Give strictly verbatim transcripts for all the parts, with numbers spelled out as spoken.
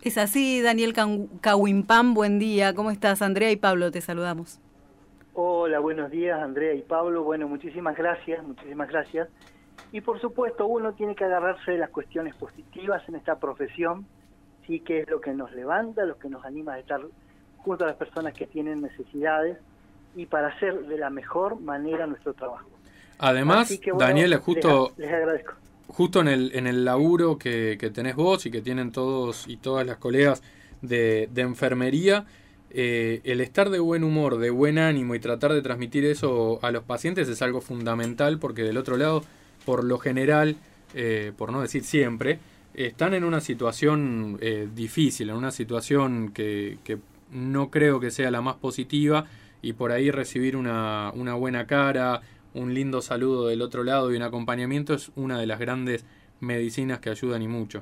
Es así, Daniel Cahuimpán, buen día. ¿Cómo estás? Andrea y Pablo, te saludamos. Hola, buenos días, Andrea y Pablo. Bueno, muchísimas gracias, muchísimas gracias. Y por supuesto, uno tiene que agarrarse de las cuestiones positivas en esta profesión, sí, que es lo que nos levanta, lo que nos anima a estar junto a las personas que tienen necesidades y para hacer de la mejor manera nuestro trabajo. Además, que, bueno, Daniel, justo, les, les agradezco. Justo en el, en el laburo que, que tenés vos y que tienen todos y todas las colegas de, de enfermería, eh, el estar de buen humor, de buen ánimo y tratar de transmitir eso a los pacientes es algo fundamental, porque del otro lado, por lo general, eh, por no decir siempre, están en una situación eh, difícil, en una situación que, que no creo que sea la más positiva, y por ahí recibir una, una buena cara, un lindo saludo del otro lado y un acompañamiento es una de las grandes medicinas que ayudan y mucho.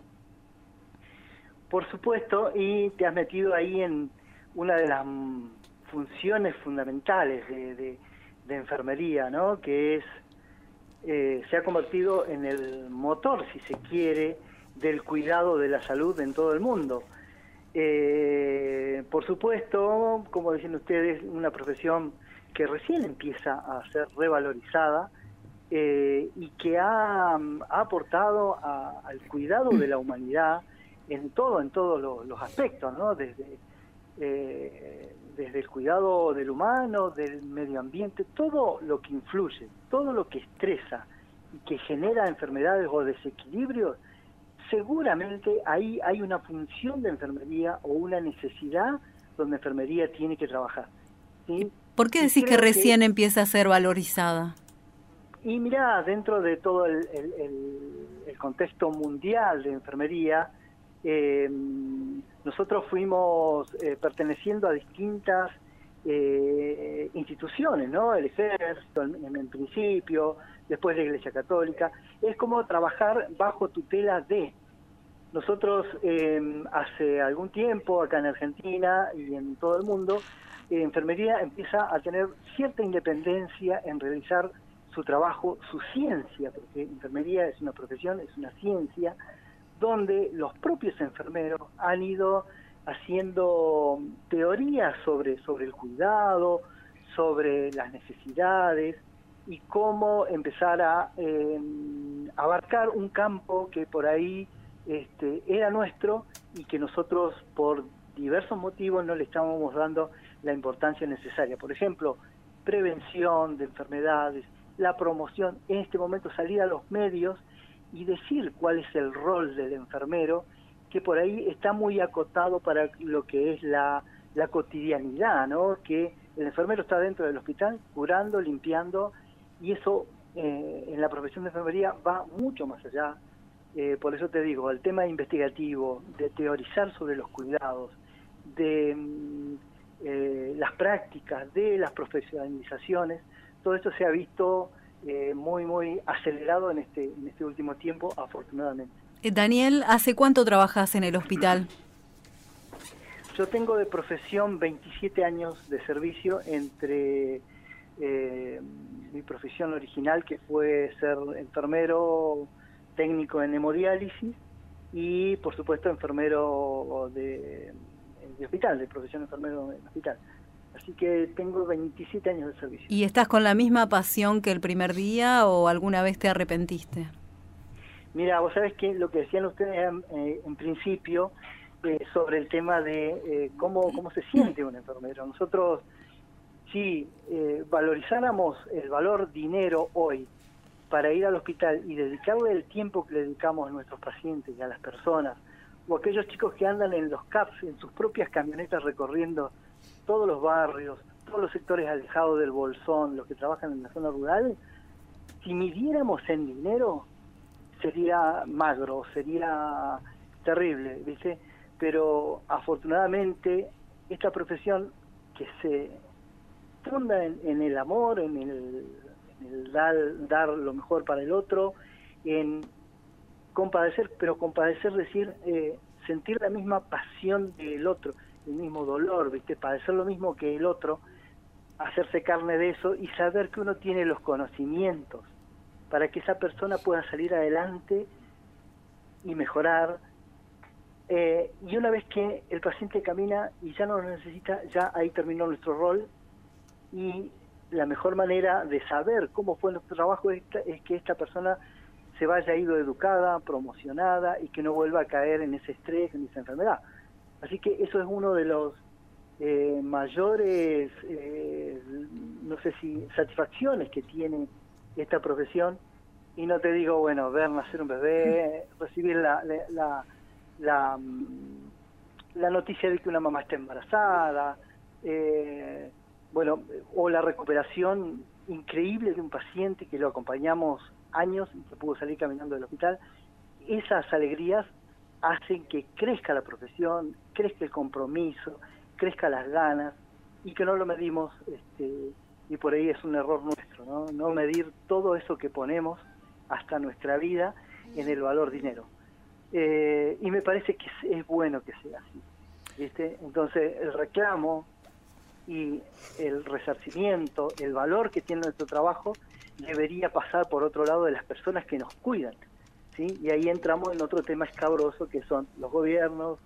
Por supuesto, y te has metido ahí en una de las funciones fundamentales de, de, de enfermería, ¿no? Que es, eh, se ha convertido en el motor, si se quiere, del cuidado de la salud en todo el mundo. Eh, por supuesto, como dicen ustedes, una profesión que recién empieza a ser revalorizada eh, y que ha, ha aportado a, al cuidado de la humanidad en todo, en todos los, los aspectos, ¿no? Desde, eh, desde el cuidado del humano, del medio ambiente, todo lo que influye, todo lo que estresa y que genera enfermedades o desequilibrios, seguramente ahí hay una función de enfermería o una necesidad donde enfermería tiene que trabajar, ¿sí? ¿Por qué decís que recién que, empieza a ser valorizada? Y mirá, dentro de todo el, el, el, el contexto mundial de enfermería, eh, nosotros fuimos eh, perteneciendo a distintas eh, instituciones, ¿no? El Ejército en, en, en principio, después la Iglesia Católica. Es como trabajar bajo tutela de... Nosotros eh, hace algún tiempo, acá en Argentina y en todo el mundo, Eh, enfermería empieza a tener cierta independencia en realizar su trabajo, su ciencia, porque enfermería es una profesión, es una ciencia, donde los propios enfermeros han ido haciendo teorías sobre, sobre el cuidado, sobre las necesidades y cómo empezar a eh, abarcar un campo que por ahí este, era nuestro y que nosotros por diversos motivos no le estábamos dando la importancia necesaria. Por ejemplo, prevención de enfermedades, la promoción, en este momento salir a los medios y decir cuál es el rol del enfermero, que por ahí está muy acotado para lo que es la, la cotidianidad, ¿no? Que el enfermero está dentro del hospital curando, limpiando, y eso eh, en la profesión de enfermería va mucho más allá. Eh, por eso te digo, el tema investigativo, de teorizar sobre los cuidados, de eh, las prácticas, de las profesionalizaciones, todo esto se ha visto eh, muy, muy acelerado en este, en este último tiempo, afortunadamente. Daniel, ¿hace cuánto trabajas en el hospital? Yo tengo de profesión veintisiete años de servicio entre eh, mi profesión original, que fue ser enfermero técnico en hemodiálisis, y por supuesto enfermero de, de hospital, de profesión enfermero en hospital. Así que tengo veintisiete años de servicio. ¿Y estás con la misma pasión que el primer día o alguna vez te arrepentiste? Mira, vos sabés que lo que decían ustedes eh, en principio eh, sobre el tema de eh, cómo, cómo se siente un enfermero. Nosotros, si eh, valorizáramos el valor dinero hoy para ir al hospital y dedicarle el tiempo que le dedicamos a nuestros pacientes y a las personas, o aquellos chicos que andan en los C A Ps, en sus propias camionetas recorriendo todos los barrios, todos los sectores alejados del Bolsón, los que trabajan en la zona rural, si midiéramos en dinero, sería magro, sería terrible, ¿viste? Pero afortunadamente esta profesión que se funda en, en el amor, en el, en el dar, dar lo mejor para el otro, en compadecer, pero compadecer, decir, eh, sentir la misma pasión del otro, el mismo dolor, ¿viste? Padecer lo mismo que el otro, hacerse carne de eso y saber que uno tiene los conocimientos para que esa persona pueda salir adelante y mejorar Eh, y una vez que el paciente camina y ya no lo necesita, ya ahí terminó nuestro rol, y la mejor manera de saber cómo fue nuestro trabajo es, es que esta persona se vaya ido educada, promocionada y que no vuelva a caer en ese estrés, en esa enfermedad. Así que eso es uno de los eh, mayores, eh, no sé si satisfacciones que tiene esta profesión. Y no te digo, bueno, ver nacer un bebé, recibir la la, la, la, la noticia de que una mamá está embarazada, eh, bueno, o la recuperación increíble de un paciente que lo acompañamos años y que pudo salir caminando del hospital. Esas alegrías hacen que crezca la profesión, crezca el compromiso, crezca las ganas, y que no lo medimos, este, y por ahí es un error nuestro, ¿no? No medir todo eso que ponemos hasta nuestra vida en el valor dinero. Eh, y me parece que es, es bueno que sea así, ¿viste? Entonces el reclamo y el resarcimiento, el valor que tiene nuestro trabajo, debería pasar por otro lado de las personas que nos cuidan, ¿sí? Y ahí entramos en otro tema escabroso que son los gobiernos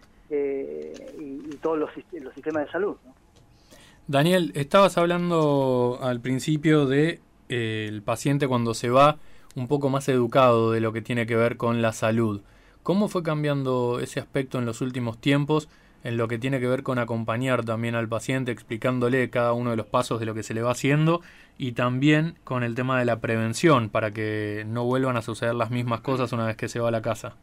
eh, y, y todos los, los sistemas de salud, ¿no? Daniel, estabas hablando al principio de eh, el paciente cuando se va un poco más educado de lo que tiene que ver con la salud. ¿Cómo fue cambiando ese aspecto en los últimos tiempos en lo que tiene que ver con acompañar también al paciente, explicándole cada uno de los pasos de lo que se le va haciendo, y también con el tema de la prevención para que no vuelvan a suceder las mismas cosas una vez que se va a la casa?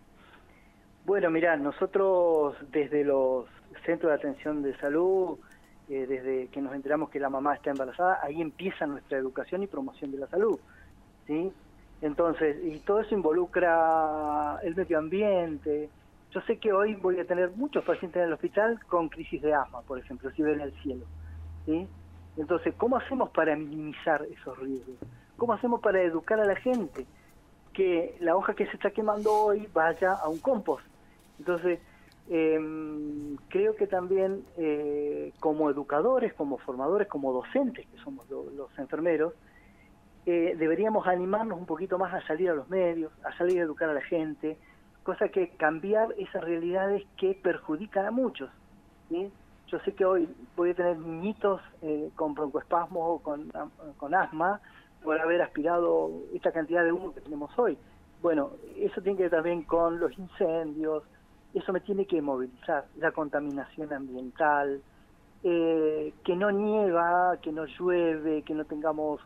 Bueno, mirá, nosotros desde los centros de atención de salud, eh, desde que nos enteramos que la mamá está embarazada, ahí empieza nuestra educación y promoción de la salud, ¿sí? Entonces, y todo eso involucra el medio ambiente. Yo sé que hoy voy a tener muchos pacientes en el hospital con crisis de asma, por ejemplo, si ven el cielo, ¿sí? Entonces, ¿cómo hacemos para minimizar esos riesgos? ¿Cómo hacemos para educar a la gente que la hoja que se está quemando hoy vaya a un compost? Entonces, eh, creo que también eh, como educadores, como formadores, como docentes, que somos lo, los enfermeros, Eh, deberíamos animarnos un poquito más a salir a los medios, a salir a educar a la gente, cosa que cambiar esas realidades que perjudican a muchos, ¿sí? Yo sé que hoy voy a tener niñitos eh, con broncoespasmos o con, con asma por haber aspirado esta cantidad de humo que tenemos hoy. Bueno, eso tiene que ver también con los incendios, eso me tiene que movilizar, la contaminación ambiental, eh, que no nieva, que no llueve, que no tengamos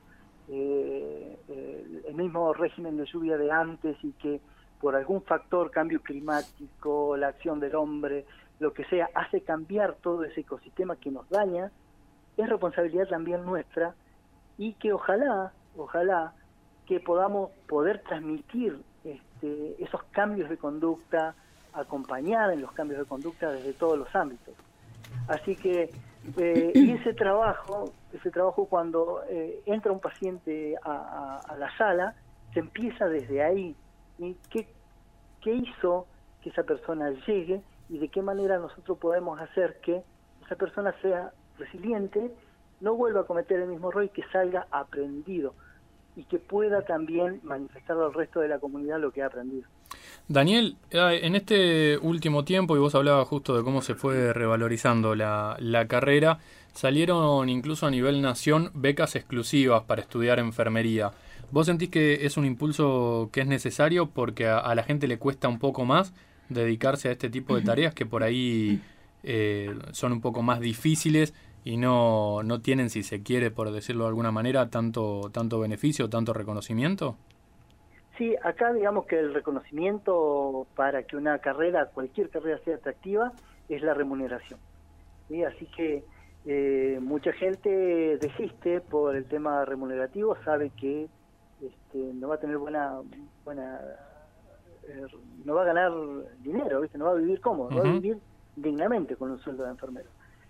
Eh, eh, el mismo régimen de lluvia de antes, y que por algún factor, cambio climático, la acción del hombre, lo que sea, hace cambiar todo ese ecosistema que nos daña, es responsabilidad también nuestra, y que ojalá, ojalá que podamos poder transmitir este, esos cambios de conducta, acompañar en los cambios de conducta desde todos los ámbitos. Así que eh, y ese trabajo, ese trabajo cuando eh, entra un paciente a, a, a la sala, se empieza desde ahí. ¿Y qué, qué hizo que esa persona llegue y de qué manera nosotros podemos hacer que esa persona sea resiliente, no vuelva a cometer el mismo error y que salga aprendido, y que pueda también manifestar al resto de la comunidad lo que ha aprendido. Daniel, en este último tiempo, y vos hablabas justo de cómo se fue revalorizando la, la carrera, salieron incluso a nivel nación becas exclusivas para estudiar enfermería. ¿Vos sentís que es un impulso que es necesario porque a, a la gente le cuesta un poco más dedicarse a este tipo de tareas que por ahí eh, son un poco más difíciles y no, no tienen, si se quiere, por decirlo de alguna manera, tanto, tanto beneficio, tanto reconocimiento? Sí, acá digamos que el reconocimiento para que una carrera, cualquier carrera sea atractiva, es la remuneración, ¿sí? Así que eh, mucha gente desiste por el tema remunerativo, sabe que este, no va a tener buena, buena eh, no va a ganar dinero, ¿viste? No va a vivir cómodo, uh-huh. Va a vivir dignamente con un sueldo de enfermero.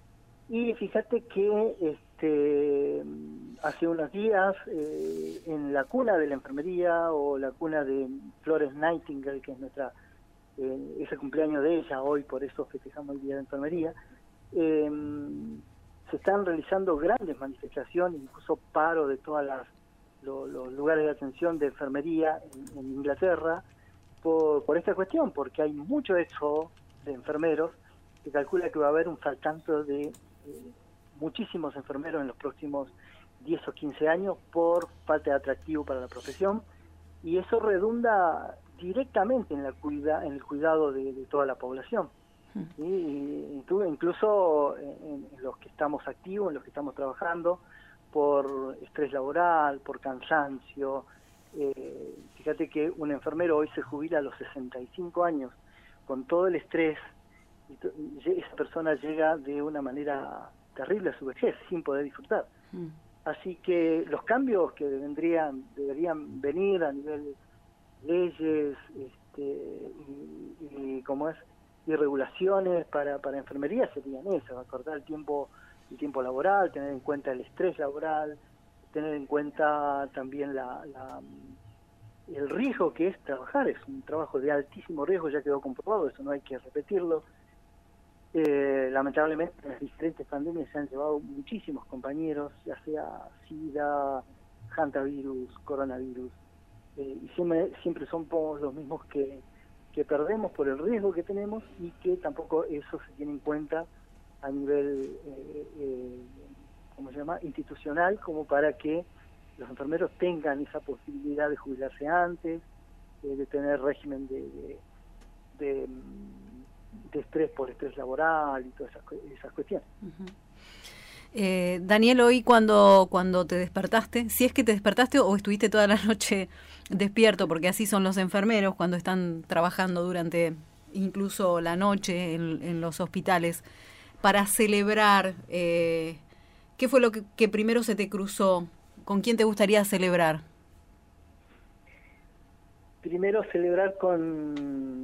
Y fíjate que este, hace unos días eh, en la cuna de la enfermería, o la cuna de Florence Nightingale, que es nuestra eh, ese cumpleaños de ella hoy, por eso festejamos el Día de Enfermería, eh, se están realizando grandes manifestaciones, incluso paro de todos los, los lugares de atención de enfermería en, en Inglaterra, por, por esta cuestión, porque hay mucho éxodo de enfermeros. Se calcula que va a haber un faltante de eh, muchísimos enfermeros en los próximos diez o quince años por falta de atractivo para la profesión, y eso redunda directamente en, la cuida, en el cuidado de, de toda la población. ¿Sí? Y, y incluso en, en los que estamos activos, en los que estamos trabajando, por estrés laboral, por cansancio. Eh, fíjate que un enfermero hoy se jubila a los sesenta y cinco años con todo el estrés, y, y esa persona llega de una manera terrible a su vejez sin poder disfrutar. Mm. Así que los cambios que vendrían deberían venir a nivel leyes este, y, y como es y regulaciones para para enfermería serían esas: acortar el tiempo el tiempo laboral, tener en cuenta el estrés laboral, tener en cuenta también la, la el riesgo que es trabajar. Es un trabajo de altísimo riesgo, ya quedó comprobado, eso no hay que repetirlo. Eh, lamentablemente en las diferentes pandemias se han llevado muchísimos compañeros, ya sea SIDA, hantavirus, coronavirus, eh, y siempre, siempre son los mismos que, que perdemos por el riesgo que tenemos, y que tampoco eso se tiene en cuenta a nivel eh, eh, ¿cómo se llama? institucional, como para que los enfermeros tengan esa posibilidad de jubilarse antes, eh, de tener régimen de, de, de, de estrés por estrés laboral y todas esas, esas cuestiones. Uh-huh. Eh, Daniel, hoy cuando cuando te despertaste, si es que te despertaste o estuviste toda la noche despierto, porque así son los enfermeros cuando están trabajando durante incluso la noche en, en los hospitales, para celebrar, eh, ¿qué fue lo que, que primero se te cruzó? ¿Con quién te gustaría celebrar? Primero celebrar con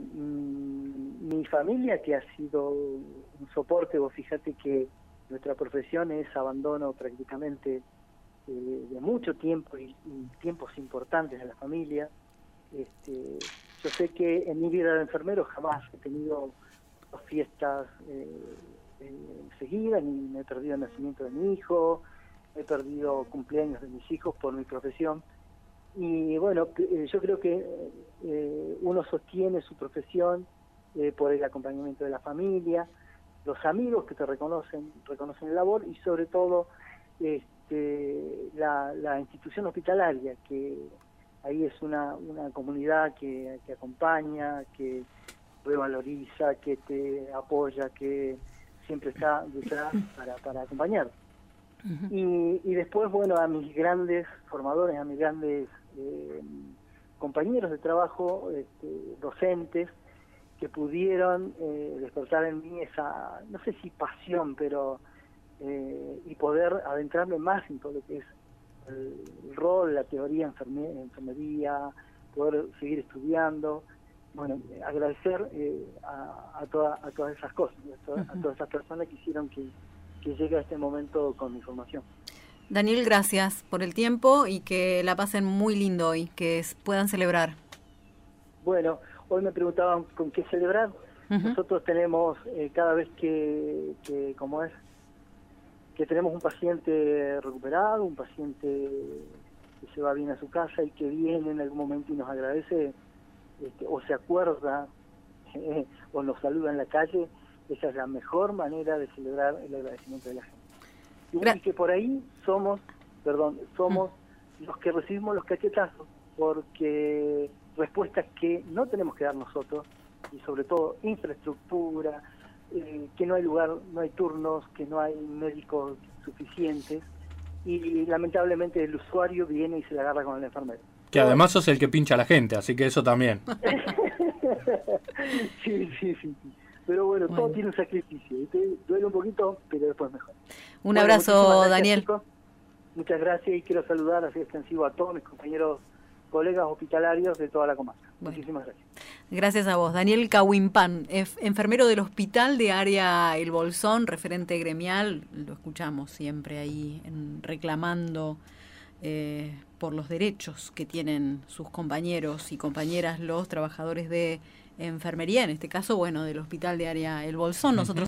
mm, mi familia, que ha sido un soporte. Vos fíjate que nuestra profesión es abandono prácticamente eh, de mucho tiempo y, y tiempos importantes de la familia. Este, yo sé que en mi vida de enfermero jamás he tenido dos fiestas eh, eh, seguidas, ni me he perdido el nacimiento de mi hijo, he perdido cumpleaños de mis hijos por mi profesión. Y bueno, eh, yo creo que eh, uno sostiene su profesión eh, por el acompañamiento de la familia, los amigos que te reconocen, reconocen el labor, y sobre todo este, la, la institución hospitalaria, que ahí es una, una comunidad que, que acompaña, que revaloriza, que te apoya, que siempre está detrás para, para acompañar. Uh-huh. Y, y después, bueno, a mis grandes formadores, a mis grandes eh, compañeros de trabajo, este, docentes, que pudieron eh, despertar en mí esa, no sé si pasión, pero eh, y poder adentrarme más en todo lo que es el, el rol, la teoría enferme, enfermería, poder seguir estudiando. Bueno, agradecer eh, a, a, toda, a todas esas cosas, a, to, a todas esas personas que hicieron que, que llegue a este momento con mi formación. Daniel, gracias por el tiempo y que la pasen muy lindo hoy, que es, puedan celebrar. Bueno, hoy me preguntaban con qué celebrar. Uh-huh. Nosotros tenemos, eh, cada vez que, que, como es, que tenemos un paciente recuperado, un paciente que se va bien a su casa y que viene en algún momento y nos agradece, este, o se acuerda, eh, o nos saluda en la calle, esa es la mejor manera de celebrar el agradecimiento de la gente. Y, Gra- y que por ahí somos, perdón, somos uh-huh. los que recibimos los cachetazos, porque respuestas que no tenemos que dar nosotros, y sobre todo infraestructura, eh, que no hay lugar, no hay turnos, que no hay médicos suficientes, y lamentablemente el usuario viene y se la agarra con el enfermero. Que además sos el que pincha a la gente, así que eso también. sí, sí, sí, sí. Pero bueno, bueno, todo tiene un sacrificio, ¿viste? Duele un poquito, pero después mejor. Un bueno, abrazo, gracias, Daniel. Chicos. Muchas gracias, y quiero saludar así extensivo a todos mis compañeros, colegas hospitalarios de toda la comarca. Bueno, muchísimas gracias. Gracias a vos. Daniel Cahuimpán, enfermero del Hospital de Área El Bolsón, referente gremial, lo escuchamos siempre ahí en, reclamando eh, por los derechos que tienen sus compañeros y compañeras, los trabajadores de enfermería, en este caso, bueno, del Hospital de Área El Bolsón. Nosotros